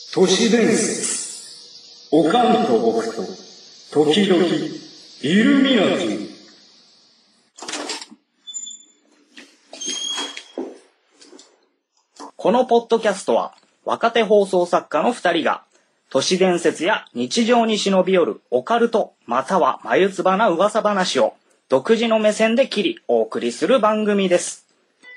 都市伝説。おかんと僕と時々イルミナティ。 このポッドキャストは若手放送作家の2人が都市伝説や日常に忍び寄るオカルトまたは眉唾な噂話を独自の目線で切りお送りする番組です。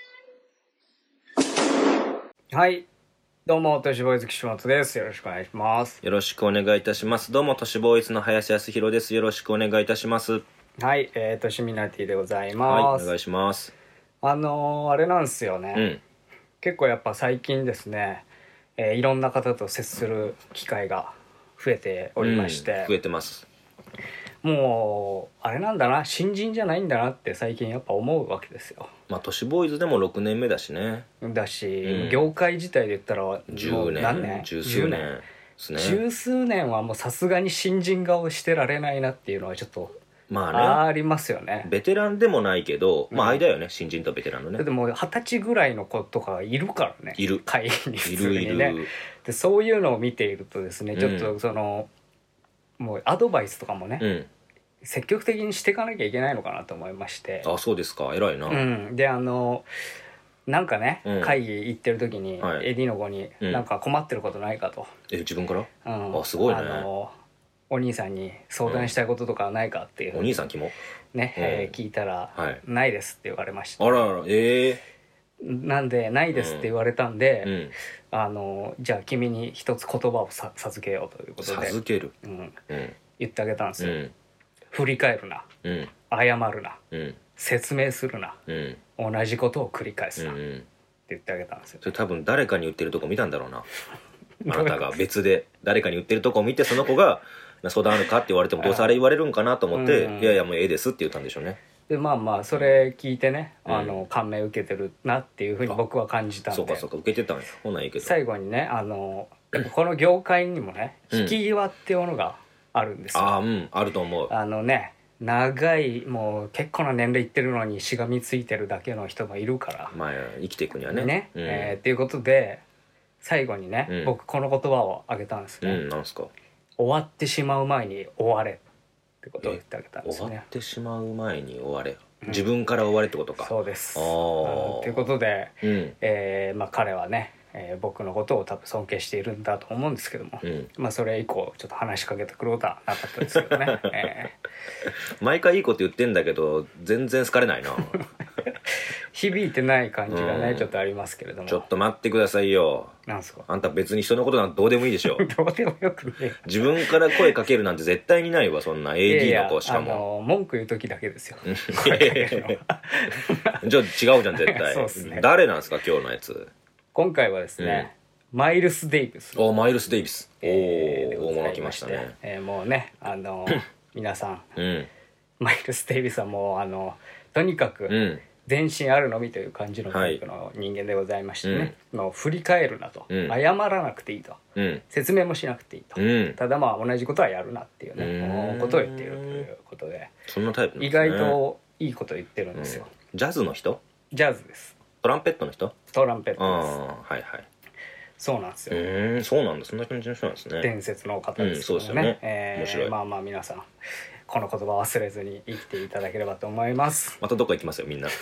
はい、どうも都市ボーイズ岸本です。よろしくお願いします。 よろしくお願いいたします。どうも都市ボーイズの林康弘です。よろしくお願いいたします。 はい、都市ミナティでございます。 はい、お願いします。 あれなんですよね、結構やっぱ最近ですね、いろんな方と接する機会が増えておりまして、 増えてます。 もうあれなんだな、新人じゃないんだなって最近やっぱ思うわけですよ。 まあ都市ボーイズでも6年目だしね。 だし、業界自体で言ったら 10年何年十数年ですね。 十数年はもうさすがに新人顔してられないなっていうのはちょっとまあね、 ありますよね。 ベテランでもないけど、まあ間よね、新人とベテランのね。 でも20歳ぐらいの子とかいるからね、 いる会議に普通にね。 いるでそういうのを見ているとですね、ちょっとその、もうアドバイスとかもね、積極的にしていかなきゃいけないのかなと思いまして。 あ、そうですか、偉いな。 でなんかね、会議行ってる時に、AD の子になんか困ってることないかと。 自分から？あ、すごいね。 お兄さんに相談したいこととかないかっていう、 お兄さんキモね、聞いたら、ないですって言われました。 あらら、 なんでないですって言われたんで、じゃあ君に一つ言葉を授けようということで授ける、 言ってあげたんですよ。振り返るな、謝るな、説明するな、同じことを繰り返すな、って言ってあげたんですよ。 それ多分誰かに言ってるとこ見たんだろうなあなたが別で誰かに言ってるとこを見て、その子が相談あるかって言われてもどうせあれ言われるんかなと思って、いやいやもうええですって言ったんでしょうね。 でまあそれ聞いてね、感銘受けてるなっていうふうに僕は感じたんで。 そうか受けてたんや。ほないいけど最後にね、この業界にもね、引き際っていうものがあるんですよ。 あると思う。 長いもう結構な年齢いってるのにしがみついてるだけの人もいるから、 まあ生きていくにはね。 っていうことで最後にね、僕この言葉をあげたんですね。 なんすか？ 終わってしまう前に終われってことを言ってあげたんですね。 終わってしまう前に終われ、自分から終われってことか。 そうです。ということで、彼はね、僕のことを多分尊敬しているんだと思うんですけども、それ以降ちょっと話しかけてくることはなかったですけどね。 毎回いいこと言ってんだけど全然好かれないな響いてない感じがね、ちょっとありますけれども。 ちょっと待ってくださいよ。 なんすか？ あんた別に人のことなんてどうでもいいでしょどうでもよくね。 自分から声かけるなんて絶対にないわ、そんな AD の子。しかも文句言う時だけですよ声かけるのはじゃあ違うじゃん絶対。 そうっすね。 誰なんですか今日のやつ？ 今回はですね、マイルス・デイビス。 マイルス・デイビス。大物来ましたね。 もうね、皆さん、マイルス・デイビスはもうとにかく、全身あるのみという感じのタイプの人間でございましてね、もう振り返るなと、謝らなくていいと、説明もしなくていいと、ただ同じことはやるなっていうね、ことを言っているということで、 そんなタイプなんですね。 意外といいこと言ってるんですよ。 ジャズの人？ ジャズです。 トランペットの人？ トランペットです。 はいはい。 そうなんですよ。 そうなんだ。そんな感じの人なんですね。 伝説の方ですけどね。 そうですよね。面白い。 皆さんこの言葉忘れずに生きていただければと思います。 またどっか行きますよみんな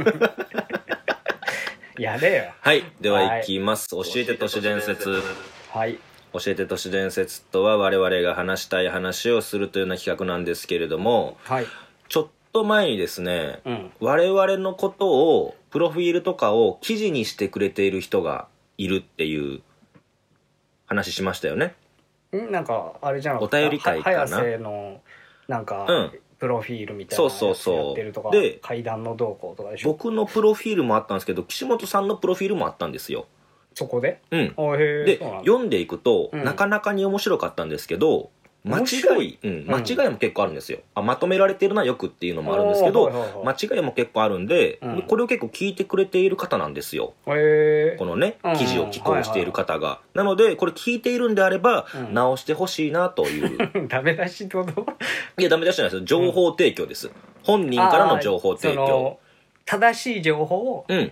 やれよ。 はい、では行きます。教えて都市伝説。 はい。 教えて都市伝説とは我々が話したい話をするというような企画なんですけれども、ちょっと前にですね、我々のことをプロフィールとかを記事にしてくれている人がいるっていう話しましたよね。なんかあれじゃなくて、 お便り会かな。 早瀬のなんか、プロフィールみたいなやつやってるとか、 で階段の動向とかでしょ。 僕のプロフィールもあったんですけど、岸本さんのプロフィールもあったんですよ。 そこで？ で読んでいくと、なかなかに面白かったんですけど、間違いも結構あるんですよ。まとめられてるなよくっていうのもあるんですけど、間違いも結構あるんで、これを結構聞いてくれている方なんですよ、このね記事を寄稿している方が。なのでこれ聞いているんであれば、直してほしいなというダメ出しってこと？ いやダメ出しじゃないですよ、情報提供です。本人からの情報提供、 正しい情報を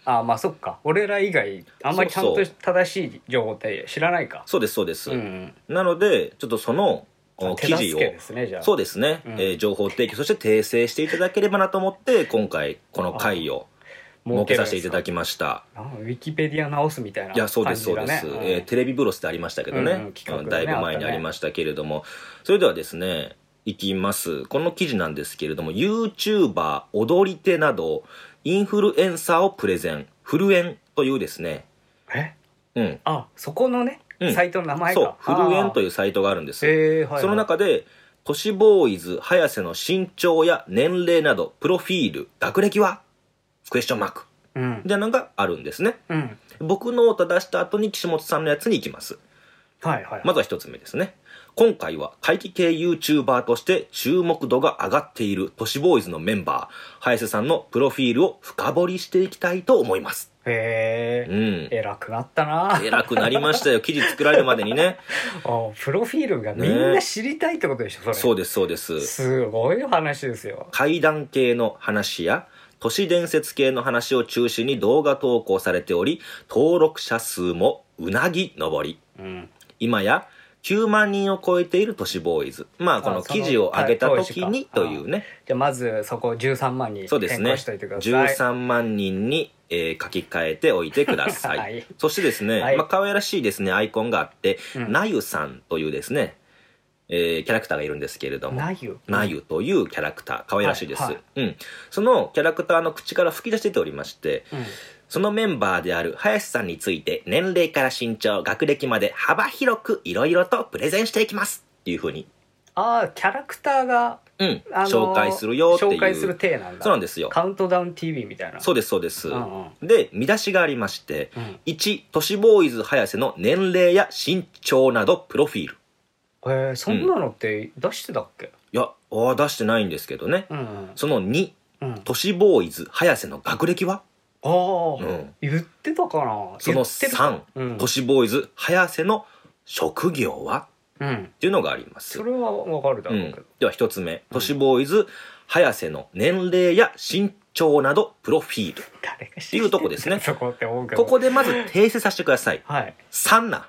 あ、まあそっか、俺ら以外あんまりちゃんと正しい情報って知らないか。 そうですそうです、なのでちょっとその記事を、そうですね、情報提供そして訂正していただければなと思って今回この会を設けさせていただきました。 ウィキペディア直すみたいな感じだね。 いや、そうですそうです、テレビブロスってありましたけどね、だいぶ前にありましたけれども、それではですねいきます。この記事なんですけれども、 YouTuber 踊り手などインフルエンサーをプレゼン、フルエンというですね、 あ、そこのね、サイトの名前か。 そう、フルエンというサイトがあるんです。その中で都市ボーイズ早瀬の身長や年齢などプロフィール、学歴はクエスチョンマークみたいなのがあるんですね。僕のを出した後に岸本さんのやつに行きます。まずは一つ目ですね。今回は怪奇系 YouTuber として注目度が上がっている都市ボーイズのメンバー早瀬さんのプロフィールを深掘りしていきたいと思います。 へえ、偉くなったな。 偉くなりましたよ、記事作られるまでにね。 プロフィールがみんな知りたいってことでしょ、それ。 そうですそうです。 すごい話ですよ。 怪談系の話や都市伝説系の話を中心に動画投稿されており、登録者数もうなぎ登り、今や9万人を超えている都市ボーイズ。まあこの記事を上げた時にというね。 じゃあまずそこ13万人変更しといてください。 そうですね、13万人に、書き換えておいてください、そしてですね、可愛らしいですねアイコンがあって、なゆさんというですね、キャラクターがいるんですけれども、なゆというキャラクター、可愛らしいです、そのキャラクターの口から吹き出してておりまして、そのメンバーである林さんについて年齢から身長、学歴まで幅広くいろいろとプレゼンしていきますっていう風に、 キャラクターが、 紹介するよっていう、 紹介する体なんだ。 そうなんですよ。 カウントダウン TV みたいな。 そうですそうです、で見出しがありまして、1都市ボーイズ早瀬の年齢や身長などプロフィール。 そんなのって出してたっけ？ いや、出してないんですけどね、その2、都市ボーイズ早瀬の学歴は、言ってたかな。 その3、都市ボーイズ早瀬の職業は、っていうのがあります。 それはわかるだろうけど、 では一つ目、都市ボーイズ早瀬の年齢や身長などプロフィールっていうとこですね。ここでまず訂正させてください。3な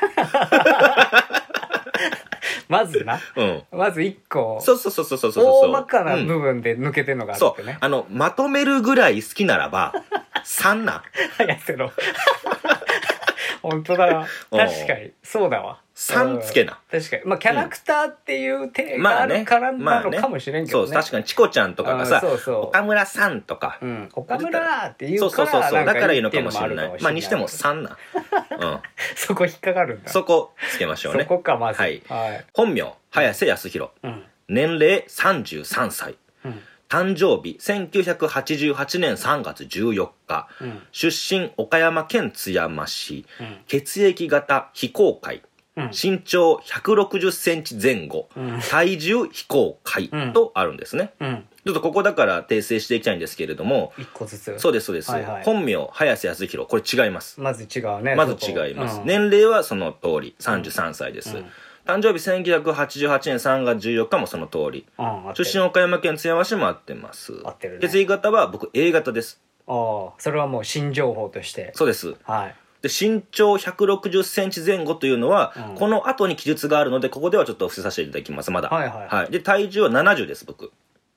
まずな、まず1個そう大まかな部分で抜けてるのがあってね、 まとめるぐらい好きならば3な早瀬の本当だな、確かにそうだわ、 3つけな。 確かに、まあキャラクターっていう手があるからなのかもしれんけどね。 そう、確かにチコちゃんとかがさ、岡村さんとか、 岡村っていうからだからいいのかもしれない。まあにしても3な。 そこ引っかかるんだ。 そこつけましょうね。 そこか、まず。 本名早瀬康弘、年齢33歳、誕生日1988年3月14日、出身岡山県津山市、血液型非公開、身長160センチ前後、体重非公開とあるんですね。ちょっとここだから訂正していきたいんですけれども、 1個ずつ。 そうですそうです、本名早瀬康弘、これ違います。 まず違うね。 まず違います、年齢はその通り33歳です、誕生日1988年3月14日もその通り、出身岡山県津山市も合ってます。 合ってるね。 血液型は僕 A 型です。 それはもう新情報として。 そうです。で身長160センチ前後というのは、この後に記述があるのでここではちょっと伏せさせていただきます。まだで体重は70です。僕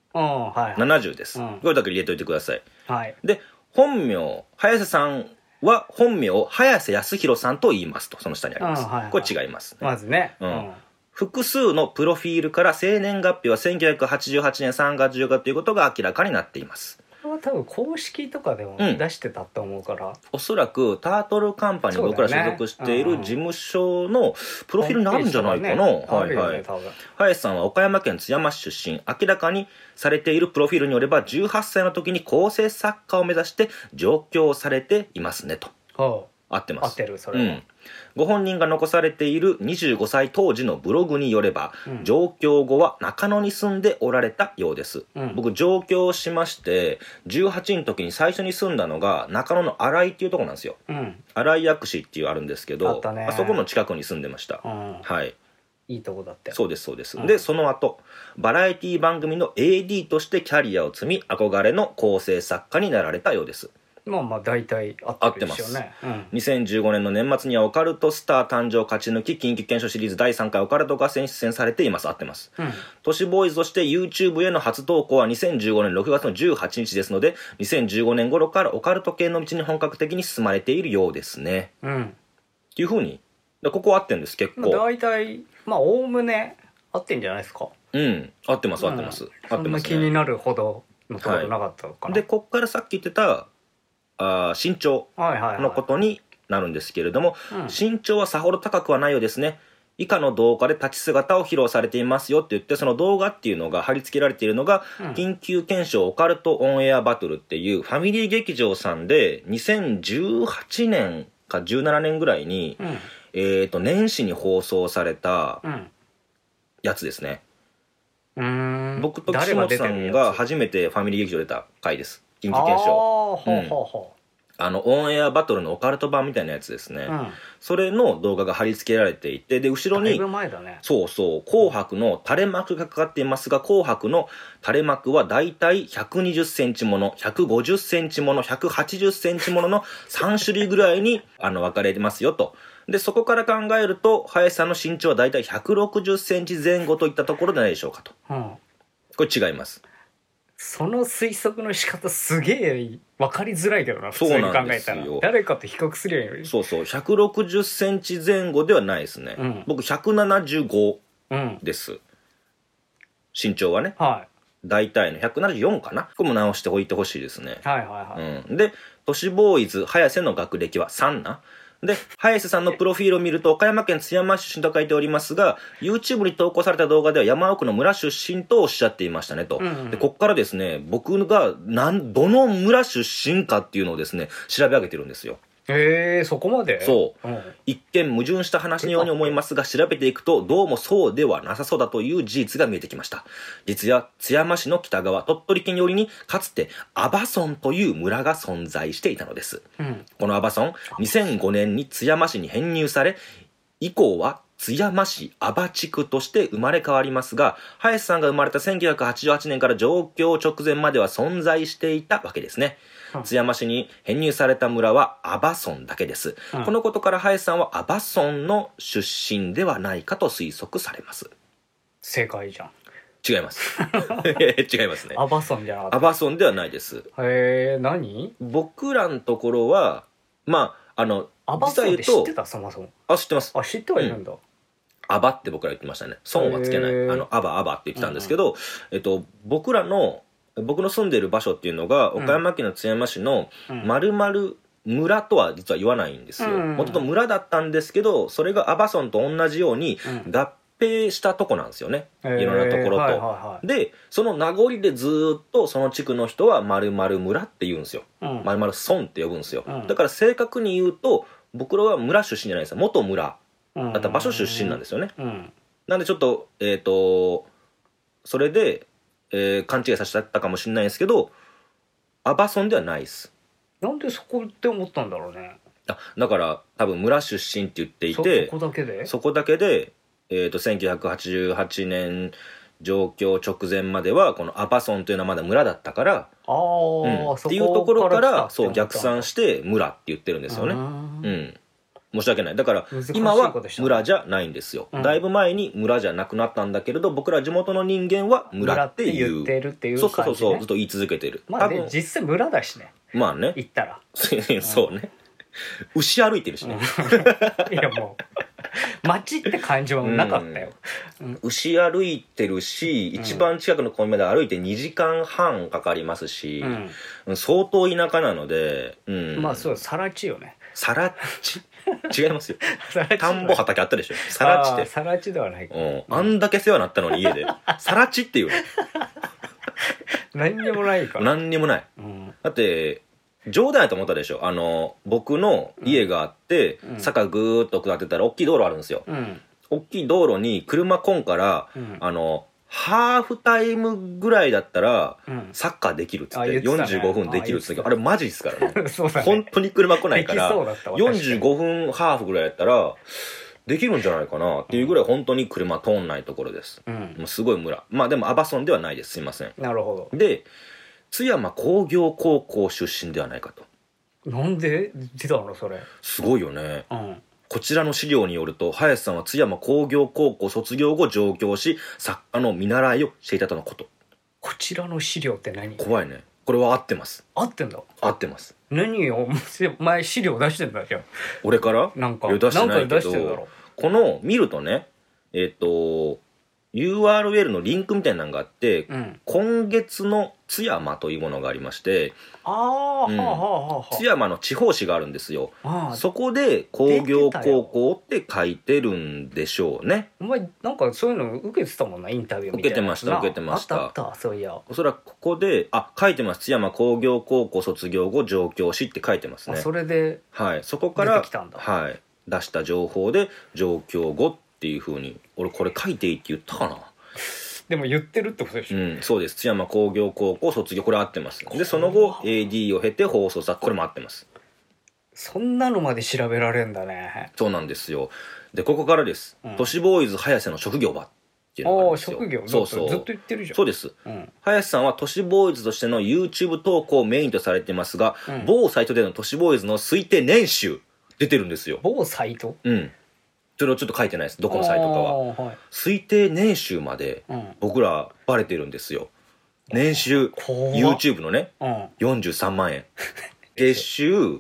70です、これだけ入れといてください。で本名早瀬さんは本名を早瀬康弘さんと言いますとその下にあります。これ違います、 まずね、 複数のプロフィールから生年月日は1988年3月14日ということが明らかになっています。 これは多分公式とかでも出してたと思うから、 おそらくタートルカンパニー、僕ら所属している事務所のプロフィールになるんじゃないかな。林さんは岡山県津山市出身、明らかにされているプロフィールによれば18歳の時に構成作家を目指して上京されていますねと。合ってます。 合ってる、それは。 ご本人が残されている25歳当時のブログによれば、上京後は中野に住んでおられたようです。僕上京しまして18の時に最初に住んだのが中野の新井っていうところなんですよ。新井薬師っていうあるんですけど、あそこの近くに住んでました。 いいとこだって。 そうですそうです、でその後バラエティ番組の AD としてキャリアを積み、憧れの構成作家になられたようです。 まあまあ大体合ってるでしょうね。 2015年の年末にはオカルトスター誕生勝ち抜き緊急検証シリーズ第3回オカルト合戦出演されています。合ってます。都市ボーイズとして YouTube への初投稿は2015年6月の18日ですので、2015年頃からオカルト系の道に本格的に進まれているようですね。っていうふうに、ここ合ってるんです。結構大体まあおおむね合ってんじゃないですか。 合ってます合ってます。 そんな気になるほどのところなかったのかな。 でこっからさっき言ってた身長のことになるんですけれども、身長はさほど高くはないようですね。以下の動画で立ち姿を披露されていますよって言って、その動画っていうのが貼り付けられているのが、緊急検証オカルトオンエアバトルっていうファミリー劇場さんで2018年か17年ぐらいに、年始に放送されたやつですね。僕と岸本さんが初めてファミリー劇場出た回です。緊急検証。オンエアバトルのオカルト版みたいなやつですね。それの動画が貼り付けられていて、で後ろにそうそう紅白の垂れ幕がかかっていますが、紅白の垂れ幕はだいたい120センチもの、150センチもの、180センチものの3種類ぐらいに分かれてますよと。でそこから考えると林さんの身長はだいたい160センチ前後といったところでないでしょうかと。これ違います。 その推測の仕方すげえ分かりづらいけどな、普通に考えたら。誰かと比較すりゃいいのに。そうそう、 160センチ前後ではないですね。僕175です、身長はね。大体の174かな。これも直しておいてほしいですね。で都市ボーイズ早瀬の学歴は3な。で早瀬さんのプロフィールを見ると岡山県津山市出身と書いておりますが、 YouTube に投稿された動画では山奥の村出身とおっしゃっていましたねと。でこっからですね、僕がどの村出身かっていうのをですね調べ上げてるんですよ。 そこまで。 そう、一見矛盾した話のように思いますが、調べていくとどうもそうではなさそうだという事実が見えてきました。実は津山市の北側鳥取県寄りにかつて阿波村という村が存在していたのです。この阿波村2005年に津山市に編入され、以降は津山市阿波地区として生まれ変わりますが、林さんが生まれた1988年から上京直前までは存在していたわけですね。津山市に編入された村は阿波村だけです。このことから林さんは阿波村の出身ではないかと推測されます。 正解じゃん。 違います違いますね。 阿波村じゃなかった。 阿波村ではないです。 何？ 僕らのところはまあ阿波村って知ってた？そもそも。 知ってます。 知ってはいるんだ。 アバって僕ら言ってましたね。村はつけない。アバって言ってたんですけど、僕の住んでる場所っていうのが岡山県の津山市の〇〇村とは実は言わないんですよ。もともと村だったんですけど、それが阿波村と同じように合併したとこなんですよね。いろんなところと。で、その名残でずっとその地区の人は〇〇村って言うんですよ。〇〇村って呼ぶんですよ。だから正確に言うと、僕らは村出身じゃないですよ。元村。だった場所出身なんですよね。なんでちょっとそれで、勘違いさせちゃったかもしれないんですけど、阿波村ではないです。 なんでそこって思ったんだろうね。 だから多分村出身って言っていて、 そこだけで 1988年上京直前まではこの阿波村というのはまだ村だったから、っていうところからそう逆算して村って言ってるんですよね。申し訳ない。だから今は村じゃないんですよ。だいぶ前に村じゃなくなったんだけれど、僕ら地元の人間は村っていう、 言ってるっていう感じね。そうずっと言い続けてる。 まあね、実際村だしね。 まあね。 言ったら。 そうね。牛歩いてるしね。 いやもう町って感じはなかったよ。 牛歩いてるし、一番近くのコンビニまで歩いて2時間半かかりますし、相当田舎なので、 まあそう、さら地よね。 さら地違いますよ。田んぼ畑あったでしょ。さら地って。 さら地ではないか。 あんだけ世話になったのに家で。さら地っていう。 何にもないから。 何にもない。だって、冗談やと思ったでしょ。僕の家があって、坂ぐーっと下ってたら大きい道路あるんですよ。大きい道路に車来んから、ハーフタイムぐらいだったらサッカーできるっつって45分できるっつってあれマジですからね。本当に車来ないから45分ハーフぐらいやったらできるんじゃないかなっていうぐらい本当に車通んないところです。もうすごい村。まあでも阿波村ではないです。すいません。 なるほど。 で津山工業高校出身ではないかと。 なんで出たのそれ。 すごいよね。こちらの資料によると、林さんは津山工業高校卒業後上京し、作家の見習いをしていたとのこと。 こちらの資料って何？ 怖いね。これは合ってます。 合ってんだ。 合ってます。 何を前資料出してんだじゃん。 俺からなんか出してないけど、この見るとね、URL のリンクみたいなのがあって、今月の津山というものがありまして、津山の地方紙があるんですよ。そこで工業高校って書いてるんでしょうね。 お前なんかそういうの受けてたもんな、インタビューみたいな。 受けてました。 あったそういや。 おそらくここで書いてます。津山工業高校卒業後上京しって書いてますね。 それで、 はい、そこからはい、出した情報で上京後っていうふうに、俺これ書いていいって言ったかな。 でも言ってるってことでしょ。 そうです。津山工業高校卒業、これ合ってます。でその後 AD を経て放送作、これも合ってます。 そんなのまで調べられるんだね。 そうなんですよ。でここからです。都市ボーイズ早瀬の職業はっていうのがあるんですよ。 職業、 そうそう、 ずっと言ってるじゃん。 そうです、林さんは都市ボーイズとしての YouTube 投稿をメインとされていますが、某サイトでの都市ボーイズの推定年収出てるんですよ。 某サイト？ それをちょっと書いてないです、どこのサイトかは。推定年収まで僕らバレてるんですよ。年収 YouTube のね、43万円月収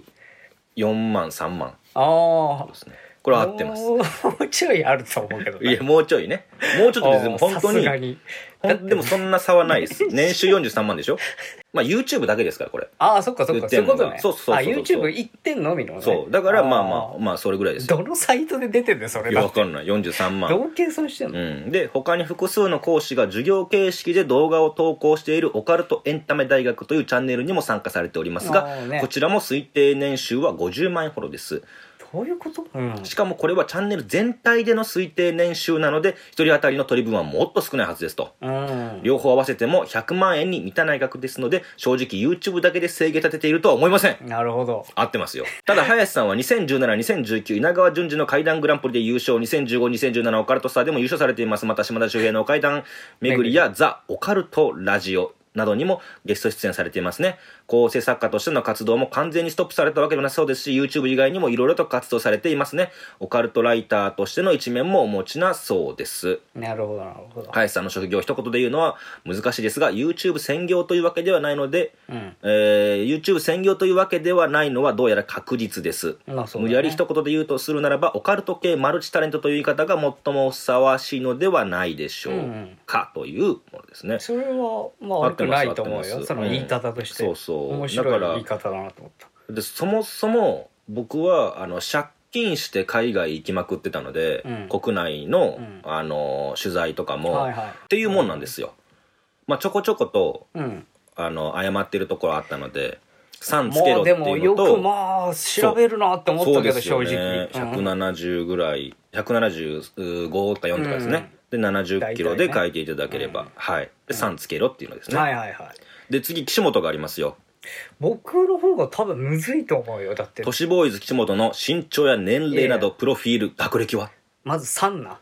4万3万。そうですね、これ合ってます。 もうちょいあると思うけど、 いやもうちょいね、もうちょっとで、でも本当にでもそんな差はないです。年収43万でしょ。まあ YouTube だけですからこれ。 そっかそっか、そういうことね。YouTube 一点のみのね。 そうだから、まあそれぐらいですよ。 どのサイトで出てんだよそれ。 分かんない。43万。 どう計算してんの？ で他に複数の講師が授業形式で動画を投稿しているオカルトエンタメ大学というチャンネルにも参加されておりますが、こちらも推定年収は50万円ほどです。 どういうこと？ しかもこれはチャンネル全体での推定年収なので、1人当たりの取り分はもっと少ないはずですと。両方合わせても100万円に満たない額ですので、正直 YouTube だけで制限立てているとは思いません。 なるほど。 合ってますよ。ただ林さんは2017、2019稲川淳二の怪談グランプリで優勝、2015、2017オカルトスターでも優勝されています。また島田秀平の怪談巡りやザ・オカルトラジオなどにもゲスト出演されていますね。構成作家としての活動も完全にストップされたわけでもなさそうですし、 YouTube 以外にもいろいろと活動されていますね。オカルトライターとしての一面もお持ちなそうです。 なるほどなるほど。 林さんの職業を一言で言うのは難しいですが、 YouTube 専業というわけではないので、YouTube 専業というわけではないのはどうやら確実です。無理やり一言で言うとするならば、オカルト系マルチタレントという言い方が最もふさわしいのではないでしょうか、というものですね。 それはまあ悪くないと思うよ、その言い方として。そうそう、面白い言い方だなと思った。 でそもそも僕は借金して海外行きまくってたので、国内の、取材とかも、っていうもんなんですよ。まあちょこちょこと、謝ってるところあったので、3つけろっていうのと、でもよくまあ調べるなって思ったけど、正直 170ぐらい、175か4とかですね。で70キロで書いていただければ、はい。で3つけろっていうのですね。で次岸本がありますよ。 僕の方が多分むずいと思うよ。だって都市ボーイズ岸本の身長や年齢などプロフィール、学歴はまず3な。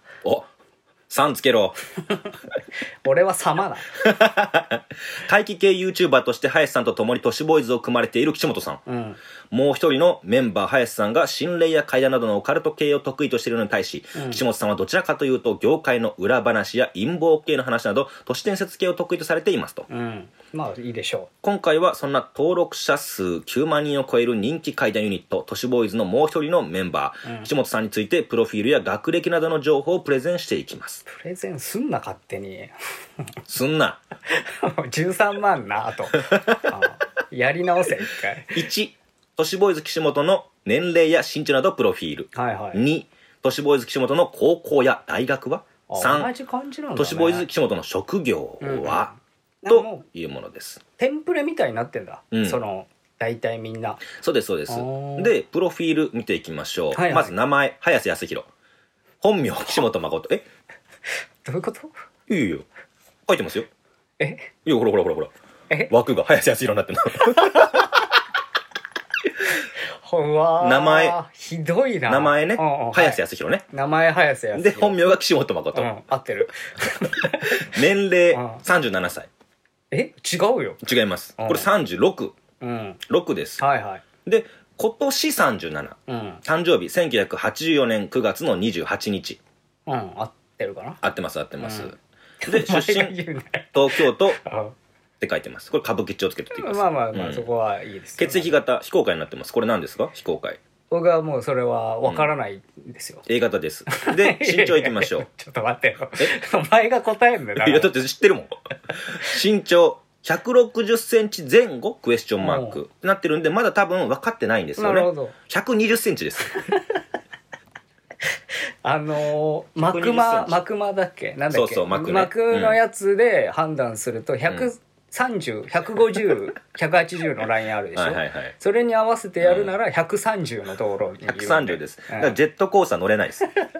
3つけろ。 俺は様だ。 怪奇系 YouTuber として林さんと共に都市ボーイズを組まれている岸本さん、もう一人のメンバー林さんが心霊や怪談などのオカルト系を得意としているのに対し、岸本さんはどちらかというと業界の裏話や陰謀系の話など都市伝説系を得意とされていますと。 まあいいでしょう。 今回はそんな登録者数9万人を超える人気怪談ユニット都市ボーイズのもう一人のメンバー、岸本さんについてプロフィールや学歴などの情報をプレゼンしていきます。 プレゼンすんな勝手に。 すんな。 13万なと。やり直せ一回。 1、都市ボーイズ岸本の年齢や身長などプロフィール。2、都市ボーイズ岸本の高校や大学は。3、都市ボーイズ岸本の職業は、というものです。 テンプレみたいになってんだ、その大体みんな。 そうですそうです。でプロフィール見ていきましょう。まず名前早瀬康弘、本名岸本誠。どういうこと？ いいよ、書いてますよ。いやほら枠が早瀬康弘になってるの。名前ひどいな。 名前ね、早瀬康弘ね。 名前早瀬康弘で本名が岸本誠。 合ってる。 年齢37歳。 違うよ。 違います。これ36。6です。 で今年37、誕生日1984年9月の28日。 合ってるかな。 合ってます。で出身東京都って書いてます。これ歌舞伎町つけておいてください。 まあ、そこはいいです。 血液型非公開になってます。これ何ですか？非公開。 僕はもうそれは分からないんですよ。 A 型です。で身長いきましょう。 ちょっと待ってよ。お前が答えんだよ。 いやだって知ってるもん。身長160センチ前後クエスチョンマークってなってるんで、まだ多分分かってないんですよね。 なるほど。 120センチです。 マクマだっけ、なんだっけ、 そうマクのやつで判断すると130、150、180のラインあるでしょ。それに合わせてやるなら130の道路に 130です。だからジェットコースター乗れないです。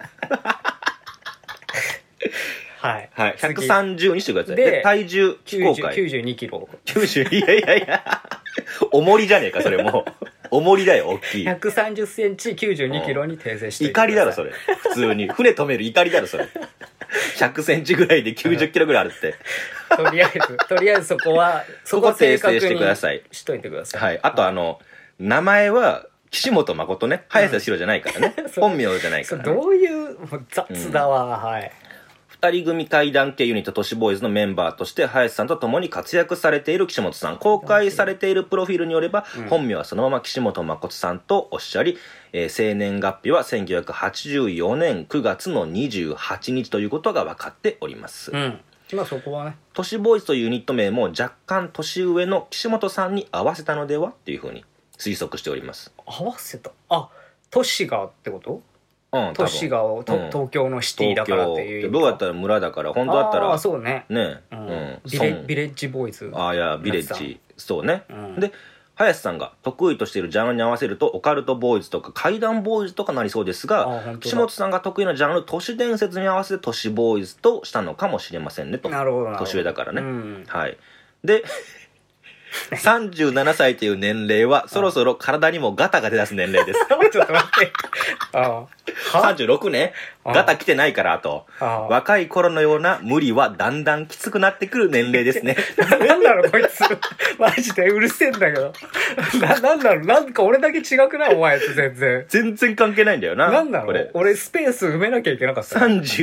はい、 130にしてください。で体重非公開 92キロ。 90、いや重りじゃねえかそれもう。重りだよ大きい。 130センチ92キロに訂正して怒りだろそれ。普通に船止める怒りだろそれ。100センチぐらいで90キロぐらいあるって。 とりあえずそこ訂正してください。 しといてください。 はい。あと名前は岸本誠ね。早瀬史郎じゃないからね。本名じゃないから、ね。 どういう雑だわ。はい。 二人組怪談系ユニット都市ボーイズのメンバーとして林さんと共に活躍されている岸本さん。公開されているプロフィールによれば、本名はそのまま岸本誠さんとおっしゃり、生年月日は1984年9月の28日ということが分かっております。 まあそこはね、 都市ボーイズというユニット名も若干年上の岸本さんに合わせたのではっていうふうに推測しております。 合わせた？都市がってこと？都市が東京のシティだからっていう。 どうやったら村だから、本当だったらそうね。 ね、 ビレッジボーイズ。 いやビレッジ、そうね。で林さんが得意としているジャンルに合わせるとオカルトボーイズとか怪談ボーイズとかなりそうですが、岸本さんが得意なジャンル都市伝説に合わせて都市ボーイズとしたのかもしれませんねと。 なるほど。 年上だからね。はい。で37歳という年齢はそろそろ体にもガタが出だす年齢です。 ちょっと待って。 36ね。ガタ来てないからと。若い頃のような無理はだんだんきつくなってくる年齢ですね。 なんだろこいつ。マジでうるせえんだけど。なんだろう、なんか俺だけ違くないお前と全然。 全然関係ないんだよな。 なんだろう、俺スペース埋めなきゃいけなかった。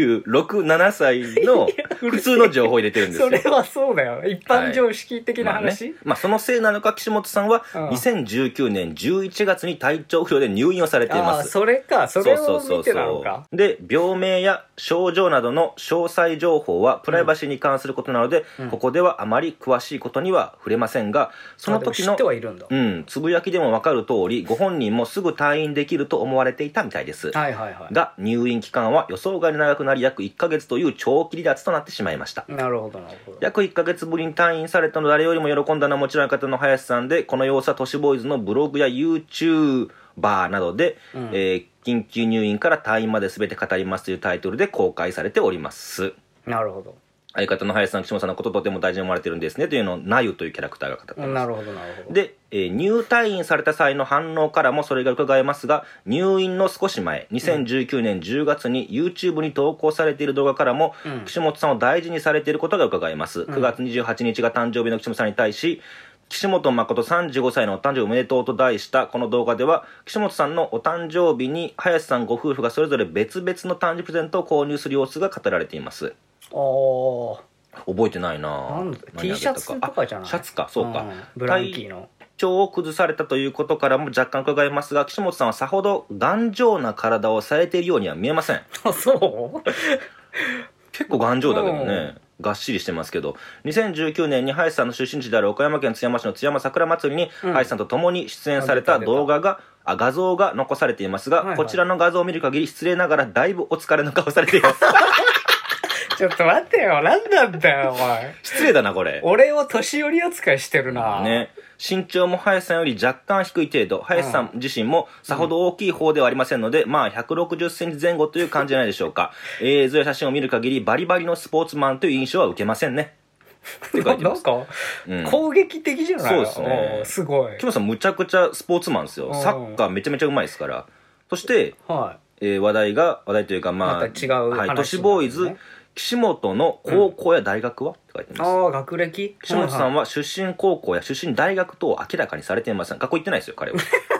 36、7歳の普通の情報入れてるんですよ。 それはそうだよ。一般常識的な話。 まあそのせいなのか岸本さんは2019年11月に体調不良で入院をされています。 それか、それを見てなのか。 で病名や症状などの詳細情報はプライバシーに関することなので、ここではあまり詳しいことには触れませんが、その時のつぶやきでも分かる通り、ご本人もすぐ退院できると思われていたみたいです。が入院期間は予想外に長くなり約1ヶ月という長期離脱となってしまいました。 なるほどなるほど。 約1ヶ月ぶりに退院されたの誰よりも喜んだのはもちろん方の林さんで、この様子は都市ボーイズのブログや YouTuber などで、緊急入院から退院まで全て語りますというタイトルで公開されております。 なるほど。 相方の林さん、岸本さんのこととても大事に思われてるんですねというのをナユというキャラクターが語っています。 なるほどなるほど。 で、入退院された際の反応からもそれが伺えますが、入院の少し前2019年10月に YouTube に投稿されている動画からも、岸本さんを大事にされていることが伺えます。9月28日が誕生日の岸本さんに対し、岸本誠35歳のお誕生日おめでとうと題したこの動画では、岸本さんのお誕生日に林さんご夫婦がそれぞれ別々の誕生日プレゼントを購入する様子が語られています。覚えてないな。 T シャツとかじゃない？ シャツか、そうか。 ブランキーの体調を崩されたということからも若干伺えますが、岸本さんはさほど頑丈な体をされているようには見えません。 そう結構頑丈だけどね。がっしりしてますけど、2019年に林さんの出身地である岡山県津山市の津山桜祭りに林さんと共に出演された画像が残されていますが、こちらの画像を見る限り失礼ながらだいぶお疲れの顔されています。 ちょっと待ってよ、何なんだよお前。 失礼だなこれ。 俺を年寄り扱いしてるな。 ね。身長も林さんより若干低い程度、林さん自身もさほど大きい方ではありませんので、まあ160センチ前後という感じじゃないでしょうか。映像や写真を見る限りバリバリのスポーツマンという印象は受けませんね。 なんか、攻撃的じゃない？ そうですね。 すごい。 木本さんむちゃくちゃスポーツマンですよ。サッカーめちゃめちゃうまいですから。そして、話題というかまあ、 違う話、 都市ボーイズ岸本の高校や大学は、って書いてます。 学歴？ 岸本さんは出身高校や出身大学と明らかにされていません。学校行ってないですよ彼は。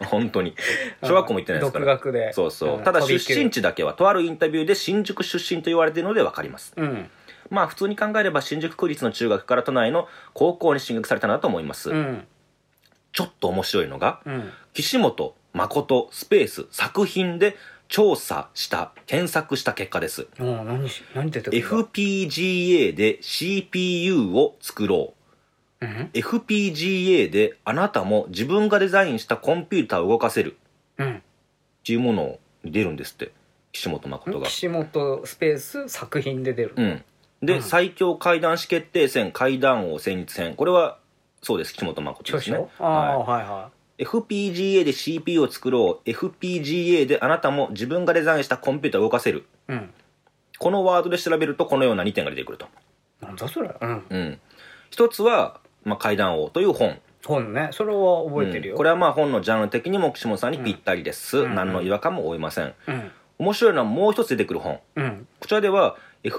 本当に小学校も行ってないですから、 独学で。 そうそう、ただ出身地だけはとあるインタビューで新宿出身と言われているので分かります、まあ普通に考えれば新宿区立の中学から都内の高校に進学されたなと思います、ちょっと面白いのが、岸本誠スペース作品で調査した検索した結果です。 何出てくるんだ。 FPGA で CPU を作ろう、FPGA であなたも自分がデザインしたコンピューターを動かせる、っていうものを出るんですって、岸本誠が。 岸本スペース作品で出る、 で、最強怪談師決定戦怪談王戦慄戦、これはそうです、岸本誠ですね。FPGA で CPU を作ろう、 FPGA であなたも自分がデザインしたコンピューターを動かせる、このワードで調べるとこのような2点が出てくると。 なんだそれ。 一つは、怪談王という本ね、それは覚えてるよ、 これはまあ本のジャンル的にも岸本さんにぴったりです、何の違和感も負いません、面白いのはもう一つ出てくる本、こちらでは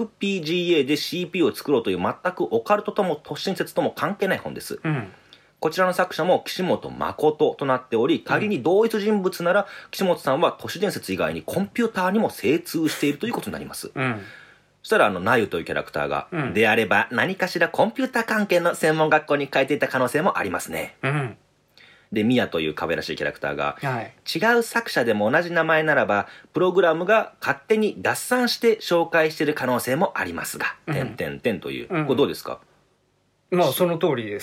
FPGA で CPU を作ろうという全くオカルトとも都市伝説とも関係ない本です、こちらの作者も岸本誠となっており、仮に同一人物なら岸本さんは都市伝説以外にコンピューターにも精通しているということになります、そしたらナユというキャラクターが、であれば何かしらコンピューター関係の専門学校に通っていた可能性もありますね、でミヤという可愛らしいキャラクターが、違う作者でも同じ名前ならばプログラムが勝手に合算して紹介している可能性もありますが、という、これどうですか。 まあその通りです。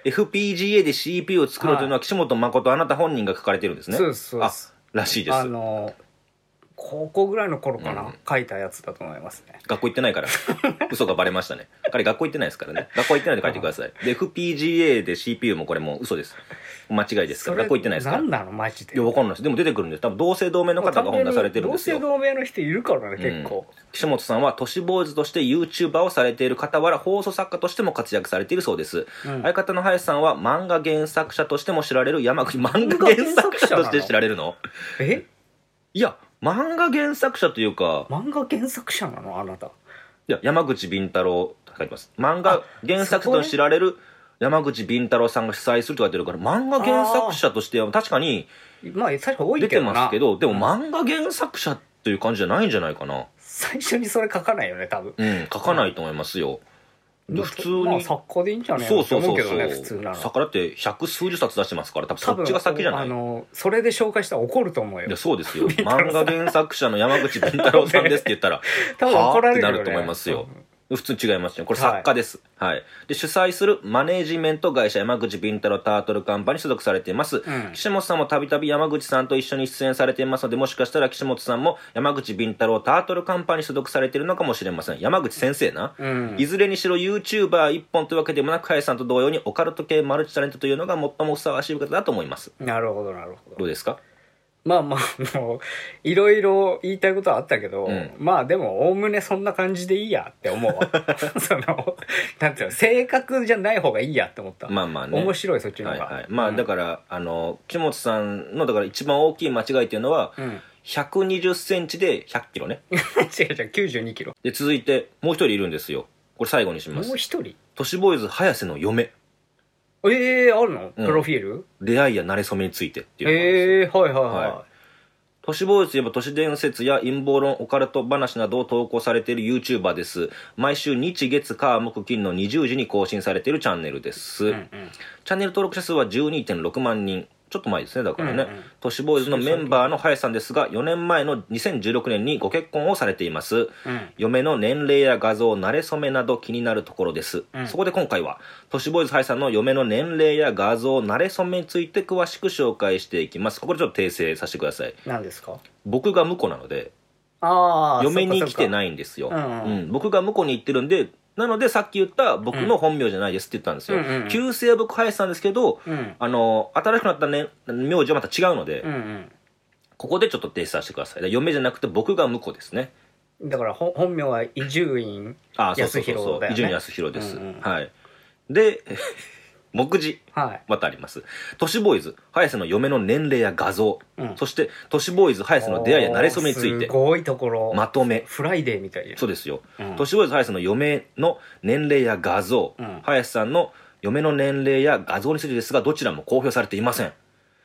FPGA で CPU を作ろうというのは岸本誠あなた本人が書かれてるんですね。 そうですらしいです。 高校ぐらいの頃かな、書いたやつだと思いますね。 学校行ってないから嘘がバレましたね。彼学校行ってないですからね。学校行ってないで書いてください。で FPGA で CPU もこれもう嘘です、間違いですから。学校行ってないですから。 何なのマジで。 いや分かんないです。でも出てくるんです。多分同姓同名の方が本出されてるんですよ。 同姓同名の人いるからね、結構。 岸本さんは都市ボーイズとして YouTuber をされている傍ら放送作家としても活躍されているそうです、相方の林さんは漫画原作者としても知られる漫画原作者として知られるの。いや漫画原作者というか。 漫画原作者なのあなた。いや山口敏太郎と書いてます。漫画原作者と知られる山口敏太郎さんが主催すると書いてるから、漫画原作者としては確かに出てますけど、でも漫画原作者っていう感じじゃないんじゃないかな。 最初にそれ書かないよね多分。 書かないと思いますよ。普通に作家でいいんじゃないのと思うけどね、普通なら。 作家だって百数十冊出してますから、多分そっちが先じゃない。 それで紹介したら怒ると思うよ。 いやそうですよ漫画原作者の山口敏太郎さんですって言ったら多分怒られるよね。 ってなると思いますよ。普通に違いますね。これ作家です、で主催するマネージメント会社山口敏太郎タートルカンパに所属されています、岸本さんもたびたび山口さんと一緒に出演されていますので、もしかしたら岸本さんも山口敏太郎タートルカンパに所属されているのかもしれません。山口先生な、いずれにしろ YouTuber 一本というわけでもなく、林さんと同様にオカルト系マルチタレントというのが最もふさわしい方だと思います。 なるほどなるほど。 どうですか。 まあもういろいろ言いたいことはあったけど、まあでもおおむねそんな感じでいいやって思うわなんていうの、正確じゃない方がいいやって思った。まあまあね、面白いそっちの方が、 まあだから岸本さんのだから一番大きい間違いっていうのは、120センチで100キロね違う92キロで、続いてもう一人いるんですよ。これ最後にします。 もう一人都市ボーイズ早瀬の嫁。 あるの、プロフィール。 出会いや馴れ初めについてっていうのが都市ボーイズといえば都市伝説や陰謀論オカルト話などを投稿されている YouTuber です。毎週日月火木金の20時に更新されているチャンネルです、チャンネル登録者数は 12.6 万人。ちょっと前ですね。だからね、都市ボーイズのメンバーの林さんですが、4年前の2016年にご結婚をされています、嫁の年齢や画像、馴れ初めなど気になるところです、そこで今回は都市ボーイズ林さんの嫁の年齢や画像、馴れ初めについて詳しく紹介していきます。ここでちょっと訂正させてください。 何ですか。 僕が婿なので嫁に来てないんですよ。僕が婿に行ってるんで、なのでさっき言った僕の本名じゃないですって言ったんですよ、旧姓は僕林さんですけど、新しくなったね名字はまた違うので、ここでちょっと訂正させてください。嫁じゃなくて僕が婿ですね。 だから本名は伊集院康弘だよね。 伊集院康弘です、で目次またあります、都市ボーイズ林瀬の嫁の年齢や画像、そして都市ボーイズ林瀬の出会いや馴れ初めについてすごいところまとめ。 フライデーみたいな。 そうですよ、都市ボーイズ林瀬の嫁の年齢や画像、林さんの嫁の年齢や画像についてですが、どちらも公表されていません。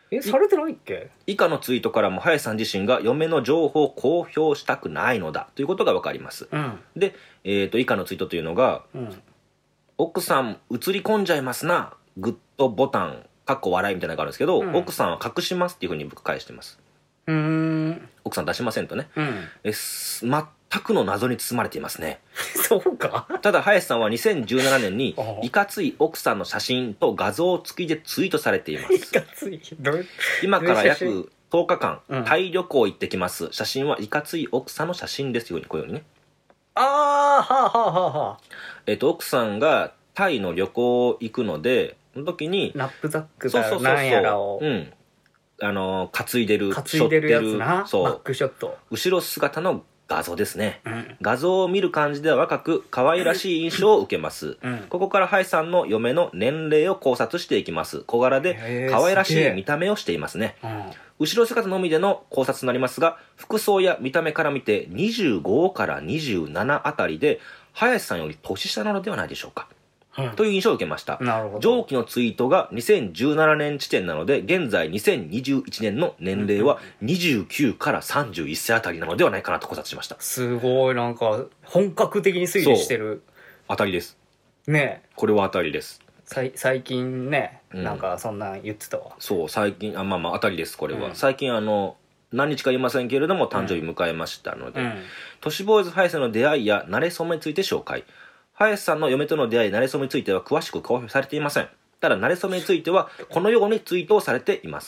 されてないっけ？ 以下のツイートからも林さん自身が嫁の情報を公表したくないのだということが分かります、で、以下のツイートというのが、奥さん映り込んじゃいますな、グッドボタンかっこ笑いみたいなのがあるんですけど、奥さんは隠しますっていうふうに僕返してます。奥さん出しませんとね、全くの謎に包まれていますね。 そうか。 ただ林さんは2017年にいかつい奥さんの写真と画像付きでツイートされています。 いかつい今から約10日間、タイ旅行行ってきます、写真はいかつい奥さんの写真ですように、こういうふうにね。 はあはあはあ。 奥さんがタイの旅行行くので、その時にナップザックだなんやらを担いでるやつな。 そうバックショット、 後ろ姿の画像ですね、画像を見る感じでは若く可愛らしい印象を受けます、ここから林さんの嫁の年齢を考察していきます。小柄で可愛らしい見た目をしていますね、後ろ姿のみでの考察になりますが、服装や見た目から見て25から27あたりで林さんより年下なのではないでしょうか、という印象を受けました。上記のツイートが2017年時点なので、現在2021年の年齢は29から31歳あたりなのではないかなと考察しました。 すごい、なんか本格的に推理してる。 当たりですね。 これは当たりです。 最近ね、なんかそんなん言ってたわ。 そう、最近まあ当たりです。これは、最近何日か言いませんけれども誕生日迎えましたので、都市ボーイズ林さんの出会いや馴れ初めについて紹介。林さんの嫁との出会い、馴れ初めについては詳しく公表されていません。ただ馴れ初めについてはこのようにツイートをされています。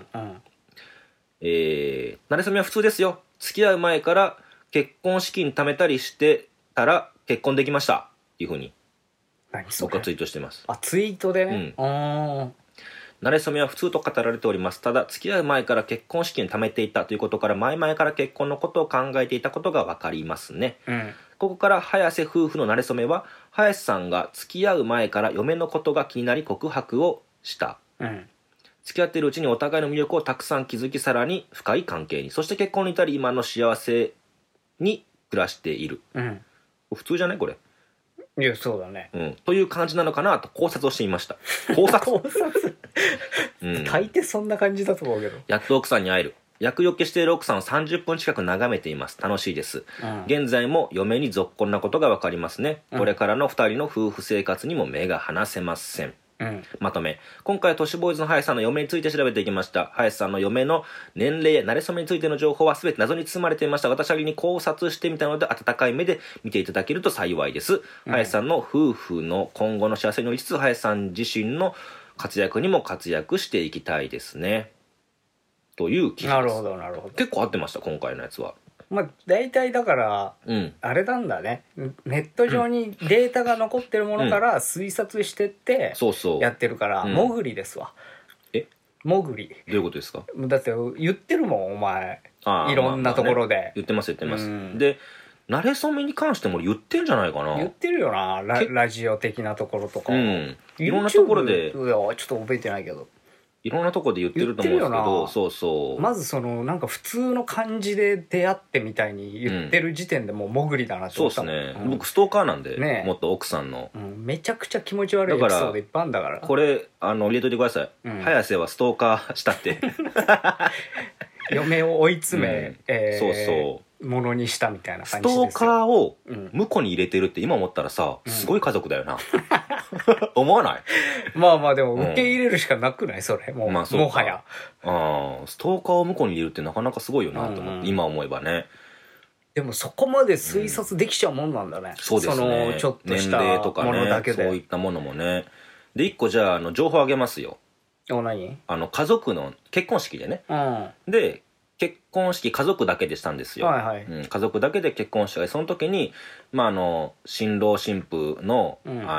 馴れ初めは普通ですよ。付き合う前から結婚資金貯めたりしてたら結婚できましたっていうふうに僕はツイートしています。 ツイートでね。 馴れ初めは普通と語られております。ただ付き合う前から結婚資金を貯めていたということから、前々から結婚のことを考えていたことが分かりますね、ここから早瀬夫婦の馴れ初めは、林さんが付き合う前から嫁のことが気になり告白をした、付き合っているうちにお互いの魅力をたくさん気づき、さらに深い関係に、そして結婚に至り今の幸せに暮らしている、普通じゃないこれ。 いや、そうだね、 という感じなのかなと考察をしてみました。考察大抵そんな感じだと思うけど。 やっと奥さんに会える。厄除けしている奥さんを30分近く眺めています。楽しいです、現在も嫁にぞっこんなことが分かりますね、これからの2人の夫婦生活にも目が離せません、まとめ。今回都市ボーイズの林さんの嫁について調べていきました。林さんの嫁の年齢や馴れ初めについての情報は全て謎に包まれていました。私なりに考察してみたので、温かい目で見ていただけると幸いです、林さんの夫婦の今後の幸せに乗りつつ、林さん自身の活躍にも活躍していきたいですね、という記事です。 なるほどなるほど。 結構合ってました今回のやつは。 大体だから、あれなんだね、ネット上にデータが残ってるものから推察してってやってるから、もぐりですわ。もぐり。 どういうことですか？ だって言ってるもんお前、いろんなところで、 言ってます。で馴れ初めに関しても言ってんじゃないかな。 言ってるよな、ラジオ的なところとか、 いろんなところで。 ちょっと覚えてないけど、 いろんなとこで言ってると思うんですけど、そうまずなんか普通の感じで出会ってみたいに言ってる時点でもうもぐりだなって思ったもん。 そうですね、僕ストーカーなんで、もっと奥さんの、 めちゃくちゃ気持ち悪いエピソードいっぱいあるんだから、 これ入れといてください、早瀬はストーカーしたって嫁を追い詰め、ものにしたみたいな感じですよ。 ストーカーを婿に入れてるって今思ったらさ、すごい家族だよな思わない？ まあでも受け入れるしかなくない？それもう、もはやストーカーを婿に入れるってなかなかすごいよなと思って、今思えばね。 でもそこまで推察できちゃうもんなんだね、 そうですね、 ちょっとした年齢とかね、 ものだけで、 そういったものもね。で1個じゃあ情報あげますよ。 何？ 家族の結婚式でね、で結婚式家族だけでしたんですよ、家族だけで結婚式で、その時に新郎新婦の、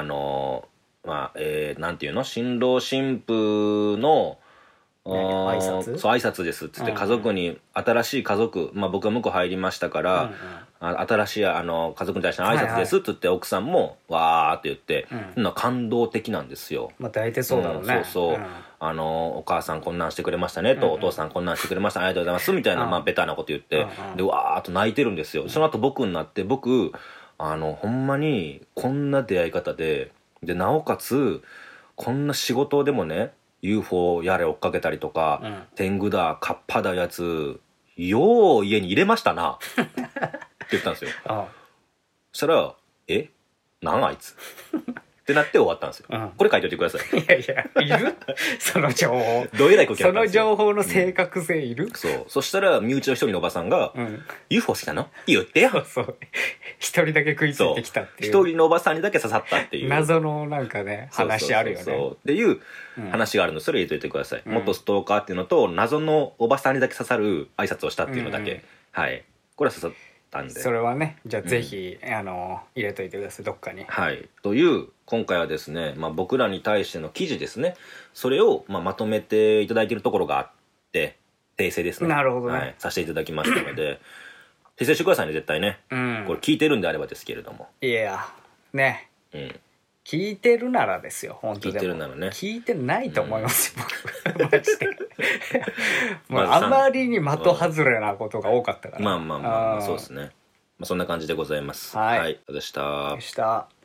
なんていうの、新郎新婦の挨拶？ そう、挨拶ですっつって家族に、新しい家族、僕は向こう入りましたから、新しい家族に対しての挨拶ですっつって、奥さんもわーって言って、感動的なんですよ。 大体そうだろうね。 お母さんこんなんしてくれましたねと、お父さんこんなんしてくれました、ありがとうございますみたいな、ベタなこと言って、でわーっと泣いてるんですよ。その後僕になって、僕ほんまにこんな出会い方でなおかつこんな仕事でもね、 UFO やれ追っかけたりとか、天狗だカッパだやつよう家に入れましたなって言ったんですよ。そしたらなんあいつってなって終わったんですよ、これ書いといてください。 いやいやいるその情報どえらい空気だそのったんですよ。 情報の正確性いる、 そしたら身内の一人のおばさんが「UFO 好きなの言ってよ」 一人だけ食いついてきたっていう一人のおばさんにだけ刺さったっていう謎のなんかね話あるよねっていう話があるので、それ入れといてください。元ストーカーっていうのと謎のおばさんにだけ刺さる挨拶をしたっていうのだけ、はいこれは刺さったんで、 それはねじゃあぜひ入れといてくださいどっかに。 はいという今回はですね、僕らに対しての記事ですね、それをまとめていただいているところがあって訂正ですね、 なるほどね、 はい、させていただきましたので訂正してくださいね絶対ね、これ聞いてるんであればですけれども。 いやね、聞いてるならですよ本当でも聞いてるならね、 聞いてないと思いますよ、僕マジでもうあまりに的外れなことが多かったから、 まあそうですね、そんな感じでございます。はい、でした。